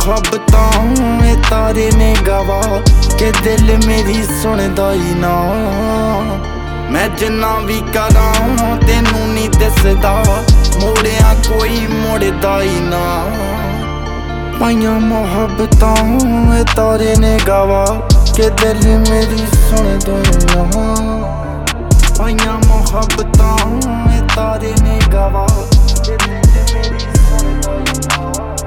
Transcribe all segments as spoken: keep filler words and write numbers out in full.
ਮੁਹੱਬਤਾਂ ए तारे ने गवा के दिल मेरी सुनदा ही ना। मैं जिन्ना भी करां तेनू नहीं दसदा मोड़िया कोई मुड़दा ही ना। पाइया मुहब्बतां ए तारे ने गवा के दिल मेरी सुनदा ही ना। पाइया मुहब्बतां ए तारे ने गवा के दिल मेरी सुनदा ही ना।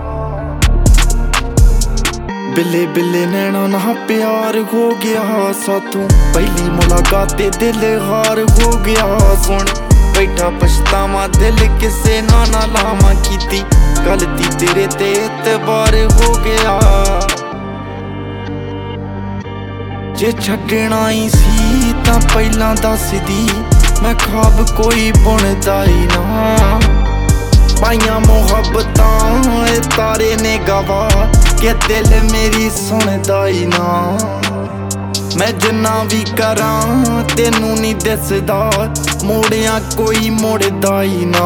बिले बिले नैना ना प्यार हो गया साथों पहली मुलाकात दिल हार हो गया। सुन बैठा पछतावा दिल किसे ना ना लावा कीती गलती तेरे ते एतबार हो गया। जे छड्डना ही सी तां पहलां दस दी मैं ख्वाब कोई बुनदा ही ना। पाइया मुहब्बतां ए तारे ने गवा के दिल मेरी सुनदा ही ना। मैं जिन्ना भी करां तेनू नहीं दसदा मोड़िया कोई मुड़दा ही ना।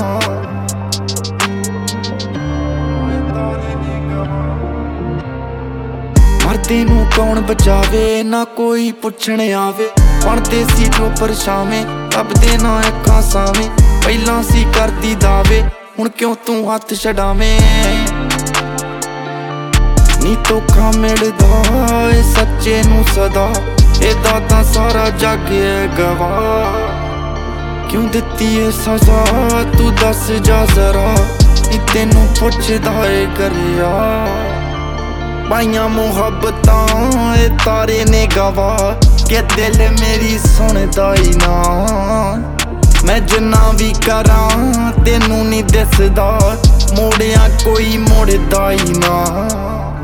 मरदे नू कौन बचावे ना कोई पुछण आवे। पढ़दे सी जो परछावे लभदे ना अखां सावें। पहलां सी करदी दावे हुण क्यों तू हथ छडावें। नी धोखा मिलदा ए सच्चे नू सदा एदा तां सारा जग है गवाह। क्यों दित्ती ए सजा तू दस जा जरा नी तेनू पुछदा ए करिया। पाइया मुहब्बतां ए तारे ने गवा के दिल मेरी सुनदा ही ना। मैं जिन्ना भी करां तेनू नहीं दसदा मोड़िया कोई मुड़दा ही ना।